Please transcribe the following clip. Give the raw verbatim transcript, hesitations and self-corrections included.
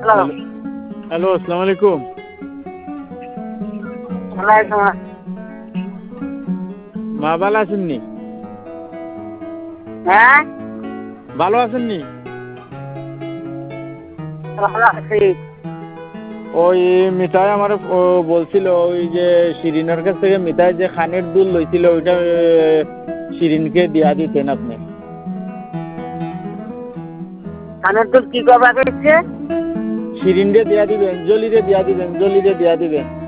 Hello hello, আসসালামু আলাইকুম। ওয়ালাইকুম আসসালাম। মা ভালো আছেননি? হ্যাঁ, ভালো আছেননি? ভালো আছি। ওই মিঠাই আমার ও বলছিল ওই যে শিরিনের কাছ থেকে মিঠাই যে খানের দুধ লইছিল ওইটা এ, শিরিনকে দিয়া দিতেন আপনি। কানের দুল কি করবা গেছে? শিরিনরে দিয়া দিবেন, জলিরে দিয়া দিবেন, জলিরে দিয়া দিবেন।